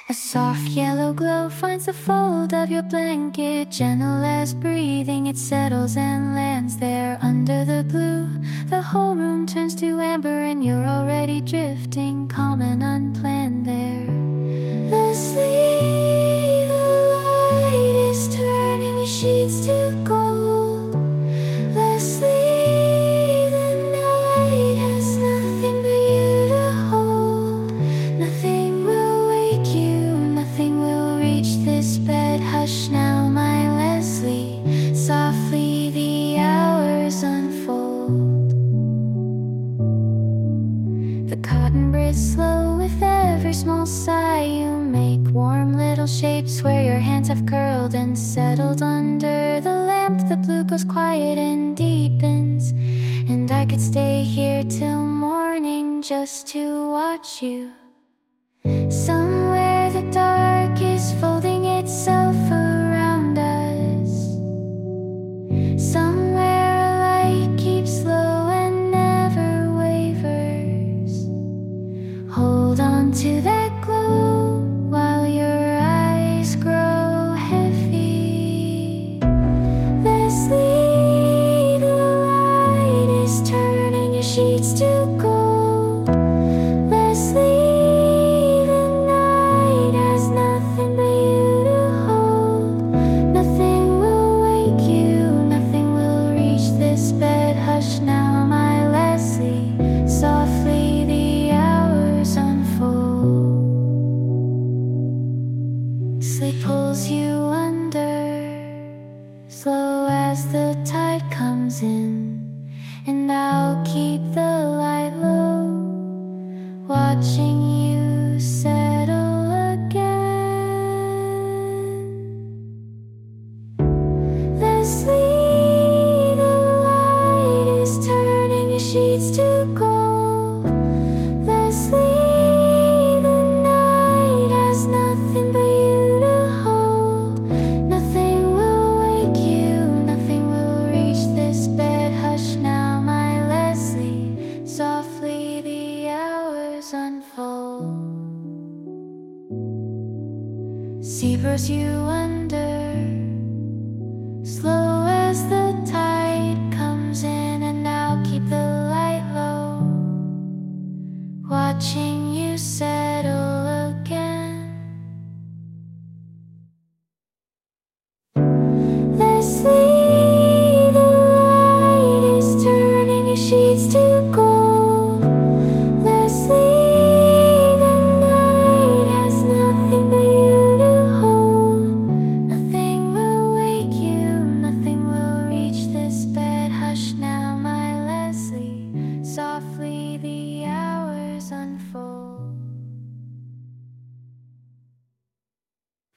A soft yellow glow finds the fold of your blanket. Gentle as breathing, it settles and lands there under the blue. The whole room turns to amber and you're already drifting, calm and unplanned there. Leslie, the light is turning your sheets to gold. Leslie, the night has nothing but you to hold. Nothing will wake you, nothing will reach this bed. Hush now, my Leslie, softly the hours unfold. The cotton breathes slow with every small sigh. You make warm little shapes where your hands have curled and settled under the lamp. The blue goes quiet and deepens, and I could stay here till morning just to watch you. Somewhere the dark is folding itself around us. Somewhere a light keeps low and never wavers. Hold on to that glow while your eyes grow heavy. Leslie, the light is turning your sheets to gold. Leslie, the night has nothing but you to hold. Nothing will wake you, nothing will reach this bed. Hush now, my Leslie, softly the hours unfold. Sleep pulls you under, slow as the tide comes in, and I'll keep the light low, watching you settle again. Leslie, the light is turning your sheets to gold. Leslie, the night has nothing but you to hold. Nothing will wake you, nothing will reach this bed. Hush now, my Leslie, softly the hours unfold. Sea throws you under, slow as the tide comes in, and I'll keep the light low, watching you settle again. Leslie, the light is turning your sheets to gold. Leslie, the night has nothing but you to hold. Nothing will wake you, nothing will reach this bed. Hush now.